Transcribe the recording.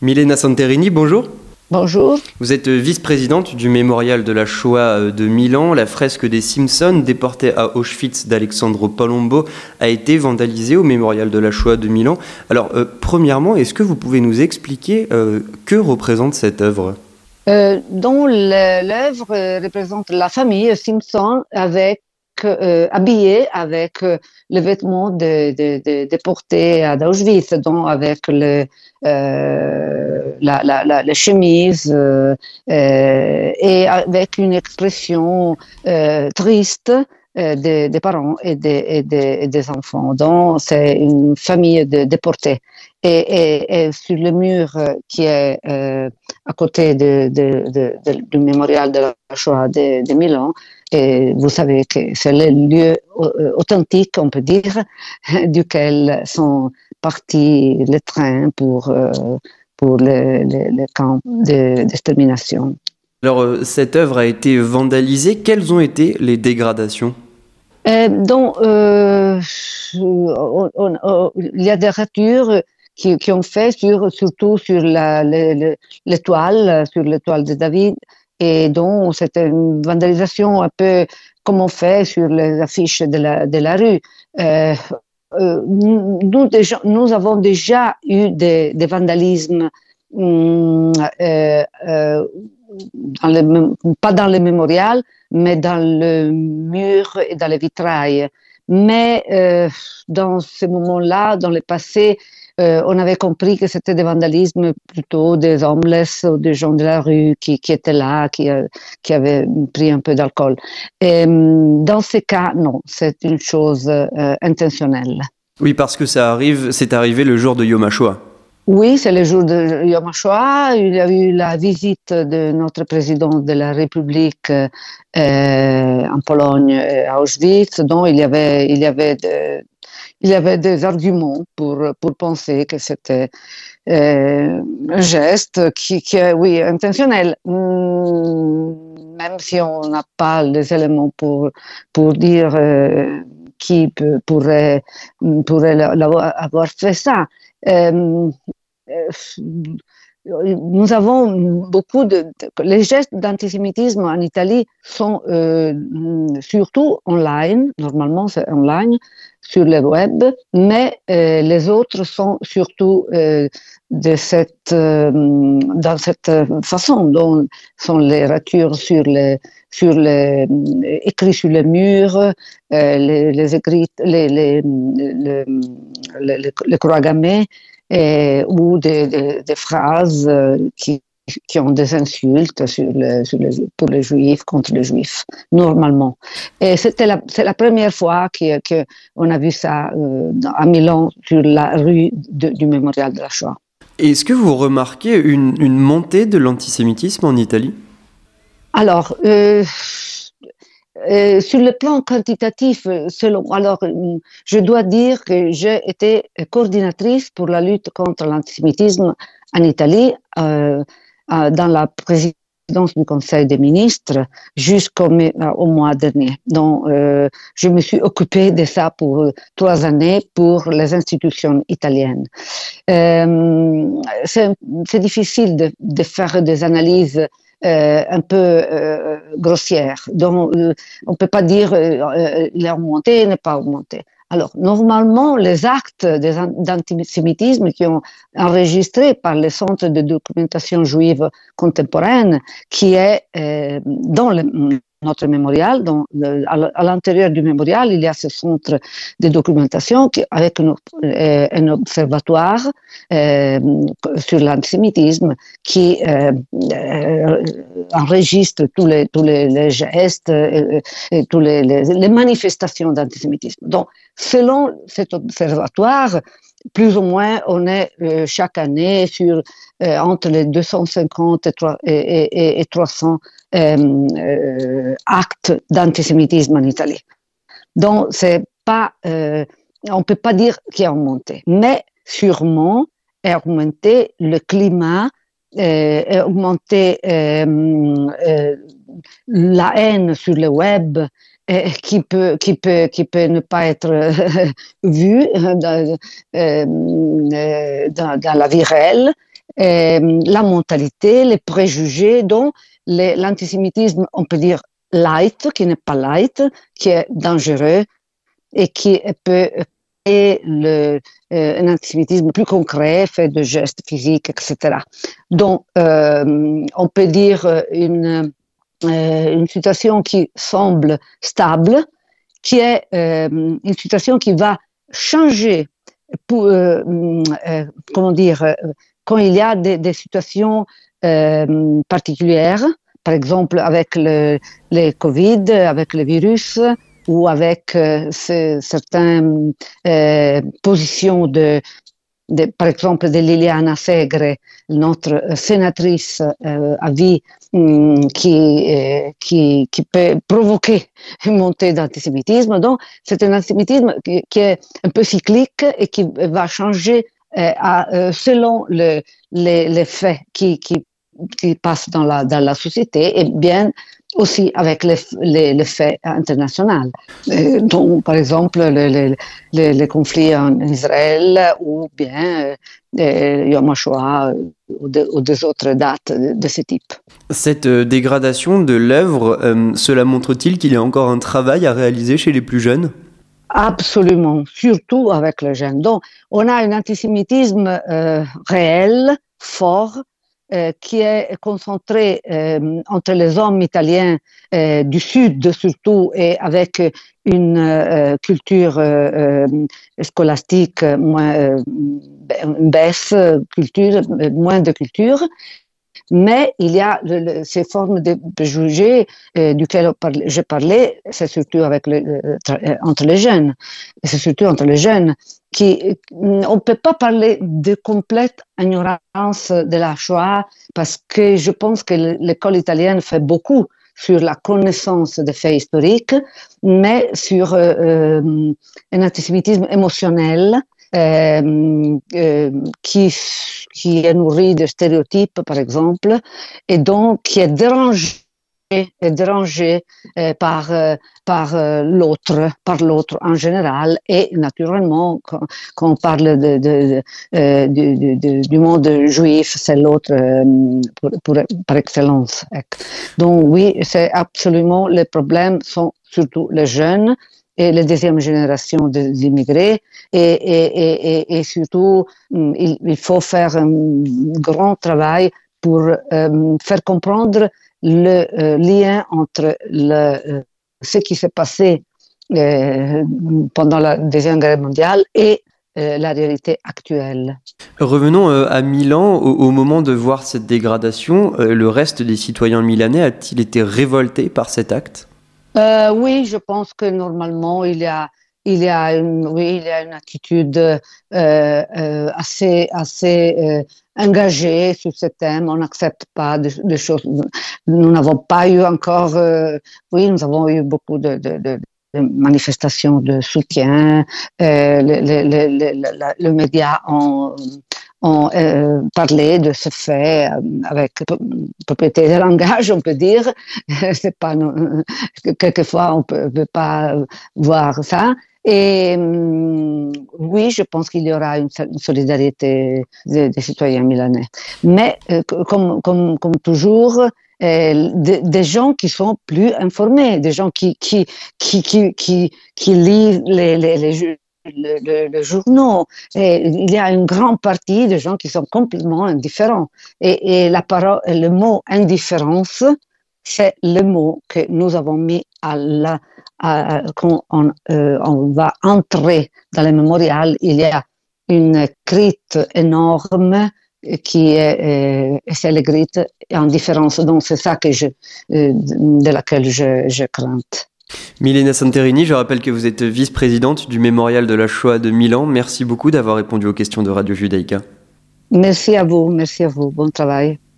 Milena Santerini, bonjour. Bonjour. Vous êtes vice-présidente du mémorial de la Shoah de Milan. La fresque des Simpsons, déportés à Auschwitz d'Alexandre Palombo, a été vandalisée au mémorial de la Shoah de Milan. Alors, premièrement, est-ce que vous pouvez nous expliquer que représente cette œuvre ? Dont l'œuvre représente la famille Simpson habillée avec les vêtements déportés à Auschwitz, donc avec la chemise et avec une expression triste des parents et des enfants. Donc, c'est une famille de déportés. Et sur le mur qui est à côté du mémorial de la Shoah de Milan, et vous savez que c'est le lieu authentique, on peut dire, duquel sont partis les trains pour le camp d'extermination. Alors, cette œuvre a été vandalisée. Quelles ont été les dégradations ? Donc, il y a des ratures qui ont fait surtout sur l'étoile, sur l'étoile de David, et donc c'était une vandalisation un peu comme on fait sur les affiches de la rue. Nous avons déjà eu des vandalismes, pas dans le mémorial, mais dans le mur et dans les vitrailles. Mais dans ce moment-là, dans le passé, on avait compris que c'était des vandalismes plutôt des homeless ou des gens de la rue qui étaient là, qui avaient pris un peu d'alcool. Et dans ce cas, non, c'est une chose intentionnelle. Oui, parce que c'est arrivé le jour de Yom HaShoah. Oui, c'est le jour de Yom HaShoah. Il y a eu la visite de notre président de la République en Pologne, à Auschwitz. Donc, il y avait des arguments pour penser que c'était un geste qui est, oui, intentionnel. Même si on n'a pas les éléments pour dire qui pourrait avoir fait ça. Nous avons les gestes d'antisémitisme en Italie sont surtout online, normalement c'est online, sur le web, mais les autres sont surtout dans cette façon, dont sont les ratures écrits sur les murs, les écrits, les croix gammées, ou des phrases qui ont des insultes pour les juifs, contre les juifs, normalement. Et c'est la première fois qu'on a vu ça à Milan, sur la rue du mémorial de la Shoah. Est-ce que vous remarquez une montée de l'antisémitisme en Italie ? Alors, sur le plan quantitatif, je dois dire que j'ai été coordinatrice pour la lutte contre l'antisémitisme en Italie dans la présidence du Conseil des ministres jusqu'au mois dernier. Donc, je me suis occupée de ça pour 3 années pour les institutions italiennes. C'est difficile de faire des analyses un peu grossière. Donc, on ne peut pas dire il a augmenté, il n'est pas augmenté. Alors, normalement, les actes d'antisémitisme qui ont enregistrés par le Centre de documentation juive contemporaine, qui est dans notre mémorial, à l'intérieur du mémorial, il y a ce centre de documentation avec un observatoire sur l'antisémitisme qui enregistre tous les gestes et toutes les manifestations d'antisémitisme. Donc, selon cet observatoire, plus ou moins, on est chaque année entre les 250 et 300 actes d'antisémitisme en Italie. Donc, c'est pas, on ne peut pas dire qu'il a augmenté, mais sûrement a augmenté le climat, a augmenté la haine sur le web, qui peut ne pas être vue dans la vie réelle, la mentalité, les préjugés, dont l'antisémitisme, on peut dire light, qui n'est pas light, qui est dangereux et qui peut créer un antisémitisme plus concret, fait de gestes physiques, etc. Donc, on peut dire une situation qui semble stable, qui est une situation qui va changer pour, comment dire, quand il y a des situations particulières, par exemple avec les Covid, avec le virus, ou avec certaines positions par exemple de Liliana Segre, notre sénatrice à vie, qui peut provoquer une montée d'antisémitisme. Donc, c'est un antisémitisme qui est un peu cyclique et qui va changer selon les faits qui passent dans la société, et bien aussi avec les faits internationaux. Donc, par exemple, les conflits en Israël, ou bien Yom HaShoah, ou des autres dates de ce type. Cette dégradation de l'œuvre, cela montre-t-il qu'il y a encore un travail à réaliser chez les plus jeunes ? Absolument, surtout avec les jeunes. Donc, on a un antisémitisme réel, fort, qui est concentré entre les hommes italiens du Sud surtout, et avec une culture scolastique, une baisse, moins de culture. Mais il y a ces formes de préjugés duquel je parlais, c'est surtout entre les jeunes. C'est surtout entre les jeunes on ne peut pas parler de complète ignorance de la Shoah, parce que je pense que l'école italienne fait beaucoup sur la connaissance des faits historiques, mais sur un antisémitisme émotionnel qui est nourri de stéréotypes, par exemple, et donc qui est dérangé par l'autre en général, et naturellement quand on parle du monde juif, c'est l'autre par excellence. Donc oui, c'est absolument, les problèmes sont surtout les jeunes et les deuxième génération d'immigrés, et surtout il faut faire un grand travail pour faire comprendre le lien entre ce qui s'est passé pendant la Deuxième Guerre mondiale et la réalité actuelle. Revenons à Milan. Au moment de voir cette dégradation, le reste des citoyens milanais a-t-il été révolté par cet acte ? Oui, je pense que normalement il y a une attitude assez engagée sur ce thème. On n'accepte pas de choses. Nous n'avons pas eu encore. Nous avons eu beaucoup de manifestations de soutien. Le média ont parlé de ce fait avec propriété de langage, on peut dire. C'est pas, quelquefois, on peut pas voir ça. Et oui, je pense qu'il y aura une solidarité des citoyens milanais. Mais comme toujours, des gens qui sont plus informés, des gens qui lisent les journaux. Et il y a une grande partie de gens qui sont complètement indifférents. Et le mot indifférence, c'est le mot que nous avons mis quand on va entrer dans le mémorial. Il y a une grite énorme qui est c'est la grite indifférence. Donc c'est ça de laquelle je crains. Milena Santerini, je rappelle que vous êtes vice-présidente du Mémorial de la Shoah de Milan. Merci beaucoup d'avoir répondu aux questions de Radio Judaïka. Merci à vous, bon travail.